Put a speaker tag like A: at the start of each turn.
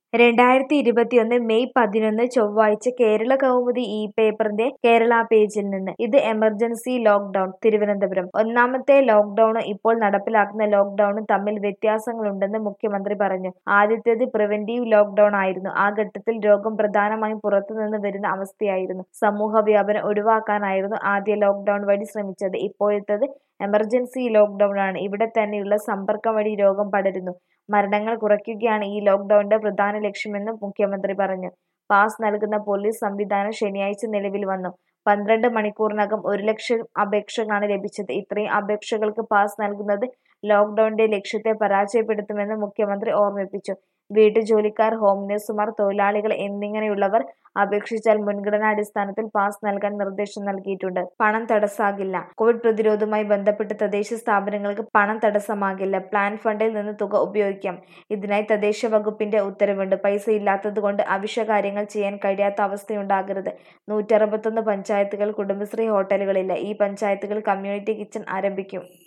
A: 2021 May 11 ചൊവ്വാഴ്ച കേരള കൗമുദി പേപ്പറിന്റെ കേരള പേജിൽ നിന്ന്. ഇത് എമർജൻസി ലോക്ക്ഡൌൺ. തിരുവനന്തപുരം ഒന്നാമത്തെ ലോക്ക്ഡൌണും ഇപ്പോൾ നടപ്പിലാക്കുന്ന ലോക്ക്ഡൌണും തമ്മിൽ വ്യത്യാസങ്ങളുണ്ടെന്ന് മുഖ്യമന്ത്രി പറഞ്ഞു. ആദ്യത്തേത് പ്രിവന്റീവ് ലോക്ക്ഡൌൺ ആയിരുന്നു. ആ ഘട്ടത്തിൽ രോഗം പ്രധാനമായും പുറത്തുനിന്ന് വരുന്ന അവസ്ഥയായിരുന്നു. സമൂഹ വ്യാപനം ഒഴിവാക്കാനായിരുന്നു ആദ്യ ലോക്ക്ഡൌൺ വഴി ശ്രമിച്ചത്. ഇപ്പോഴത്തേത് എമർജൻസി ലോക്ക്ഡൌൺ ആണ്. ഇവിടെ തന്നെയുള്ള സമ്പർക്കം വഴി രോഗം പടരുന്നു. മരണങ്ങൾ കുറയ്ക്കുകയാണ് ഈ ലോക്ക്ഡൌണിന്റെ പ്രധാന ലക്ഷ്യമെന്നും മുഖ്യമന്ത്രി പറഞ്ഞു. പാസ് നൽകുന്ന പോലീസ് സംവിധാനം ശനിയാഴ്ച നിലവിൽ വന്നു. 12 മണിക്കൂറിനകം 1 ലക്ഷം അപേക്ഷകളാണ് ലഭിച്ചത്. ഇത്രയും അപേക്ഷകൾക്ക് പാസ് നൽകുന്നത് ലോക്ക്ഡൌണിന്റെ ലക്ഷ്യത്തെ പരാജയപ്പെടുത്തുമെന്ന് മുഖ്യമന്ത്രി ഓർമ്മിപ്പിച്ചു. വീട്ടുജോലിക്കാർ, ഹോം നഴ്സുമാർ, തൊഴിലാളികൾ എന്നിങ്ങനെയുള്ളവർ അപേക്ഷിച്ചാൽ മുൻഗണനാടിസ്ഥാനത്തിൽ പാസ് നൽകാൻ നിർദ്ദേശം നൽകിയിട്ടുണ്ട്. പണം തടസ്സാകില്ല. കോവിഡ് പ്രതിരോധവുമായി ബന്ധപ്പെട്ട് തദ്ദേശ സ്ഥാപനങ്ങൾക്ക് പണം തടസ്സമാകില്ല. പ്ലാൻ ഫണ്ടിൽ നിന്ന് തുക ഉപയോഗിക്കാം. ഇതിനായി തദ്ദേശ വകുപ്പിന്റെ ഉത്തരവുണ്ട്. പൈസ ഇല്ലാത്തതുകൊണ്ട് അവശ്യ കാര്യങ്ങൾ ചെയ്യാൻ കഴിയാത്ത അവസ്ഥയുണ്ടാകരുത്. 161 പഞ്ചായത്തുകൾ കുടുംബശ്രീ ഹോട്ടലുകളില്ല. ഈ പഞ്ചായത്തുകൾ കമ്മ്യൂണിറ്റി കിച്ചൺ ആരംഭിക്കും.